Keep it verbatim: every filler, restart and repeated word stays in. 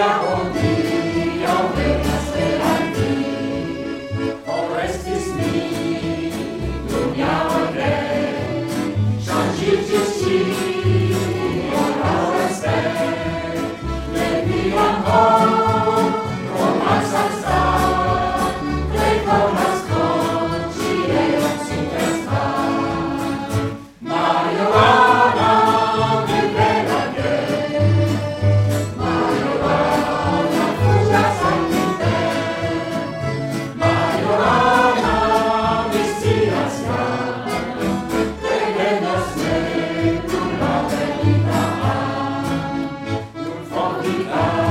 dia, oh dia, oh venas veranti, orestis mi, lumia ore, ŝanĝiĝis ĉio laŭreste, neniam homo komencas sta, plej konas konĉi eon superstar. Majorana vivera ge, Majorana fuĝas al inter, Majorana mi scias ja, revenos ne kun la velita am, nun fondita